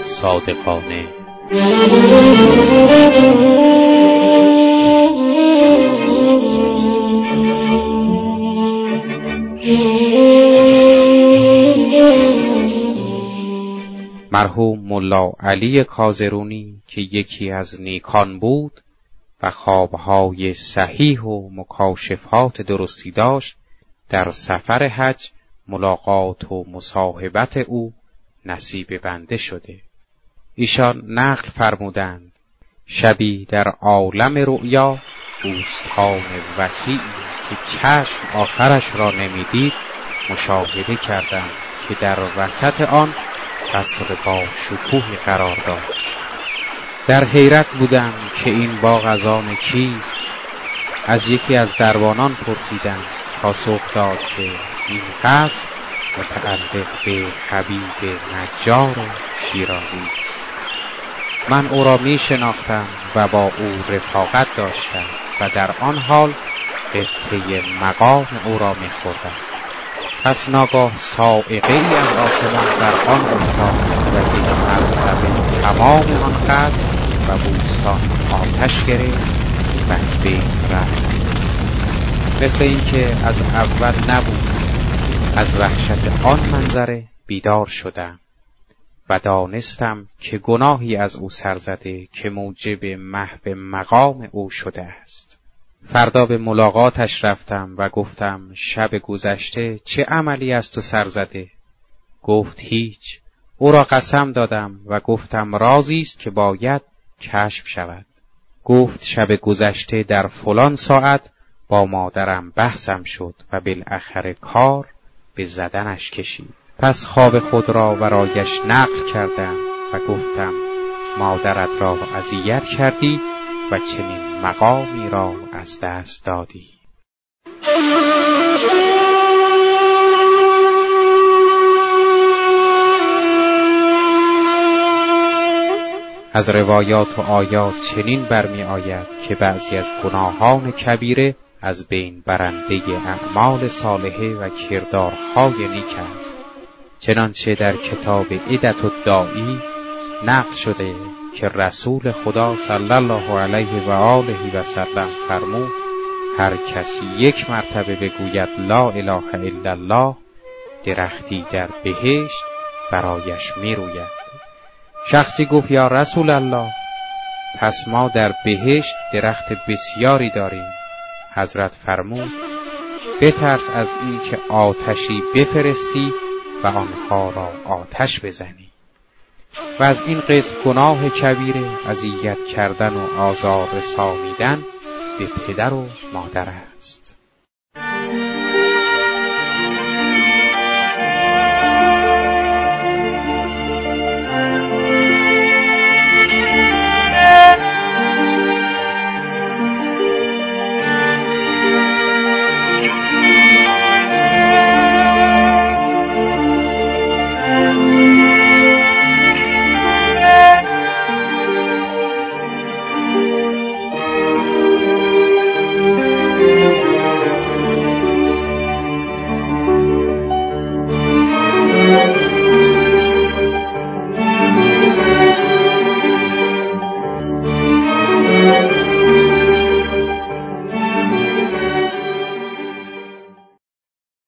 صادقانه. مرحوم ملا علی کازرونی که یکی از نیکان بود و خوابهای صحیح و مکاشفات درستی داشت، در سفر حج ملاقات و مصاحبت او نصیب بنده شده. ایشان نقل فرمودند شبی در عالم رؤیا بوستان وسیعی که چشم آخرش را نمیدید مشاهده کردند که در وسط آن قصر با شکوه قرار داشت. در حیرت بودم که این باغ از آن کیست؟ از یکی از دربانان پرسیدم، پاسخ داد که این قصر متعلق به حبیب نجار شیرازی است. من او را می شناختم و با او رفاقت داشتم و در آن حال قطعه مقام او را می خوردم. پس ناگاه صاعقه ای از آسمان در آن افتاد و یک مرتبه تمام آن قصر و بوستان آتش گرفت و از بین رفت. مثل اینکه از اول نبود. از وحشت آن منظره بیدار شدم و دانستم که گناهی از او سر زده که موجب محو مقام او شده است. فردا به ملاقاتش رفتم و گفتم شب گذشته چه عملی از تو سر زده؟ گفت هیچ. او را قسم دادم و گفتم رازی است که باید کشف شود. گفت شب گذشته در فلان ساعت با مادرم بحثم شد و بالاخره کار به زدنش کشید. پس خواب خود را برایش نقل کردم و گفتم مادرت را اذیت کردی و چنین مقامی را از دست دادی. از روایات و آیات چنین برمی آید که بعضی از گناهان کبیره از بین برنده اعمال صالحه و کردارهای نیک است. چنانچه در کتاب عدت الداعی نقل شده که رسول خدا صلی الله علیه و آله و سلم فرمود هر کسی یک مرتبه بگوید لا اله الا الله درختی در بهشت برایش می روید. شخصی گفت یا رسول الله پس ما در بهشت درخت بسیاری داریم. حضرت فرمود بترس از این که آتشی بفرستی و آنها را آتش بزنی. و از این قسم گناه کبیره اذیت کردن و آزار رسانیدن به پدر و مادر است.